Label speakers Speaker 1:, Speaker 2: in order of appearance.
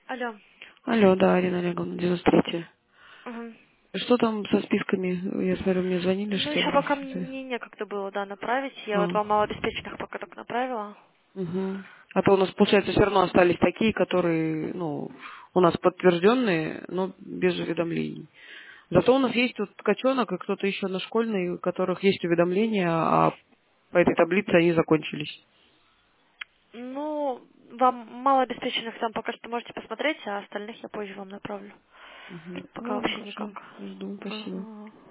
Speaker 1: Алло.
Speaker 2: Алло, да, Арина Олеговна, 93.
Speaker 1: Мгм.
Speaker 2: Что там со списками? Я смотрю, мне звонили,
Speaker 1: Ну,
Speaker 2: что
Speaker 1: еще
Speaker 2: ли?
Speaker 1: пока
Speaker 2: Что-то.
Speaker 1: мне некогда было, да, направить. Я вот
Speaker 2: А,
Speaker 1: вам малообеспеченных пока так направила.
Speaker 2: угу. А то у нас, получается, все равно остались такие, которые, ну, у нас подтвержденные, но без уведомлений. Зато у нас есть тут Ткаченок и кто-то еще на школьной, у которых есть уведомления, а по этой таблице они закончились.
Speaker 1: Ну, вам малообеспеченных там пока что можете посмотреть, а остальных я позже вам направлю.
Speaker 2: Угу.
Speaker 1: Пока
Speaker 2: Ладно,
Speaker 1: вообще
Speaker 2: хорошо.
Speaker 1: никак.
Speaker 2: Жду, спасибо.
Speaker 1: Ага.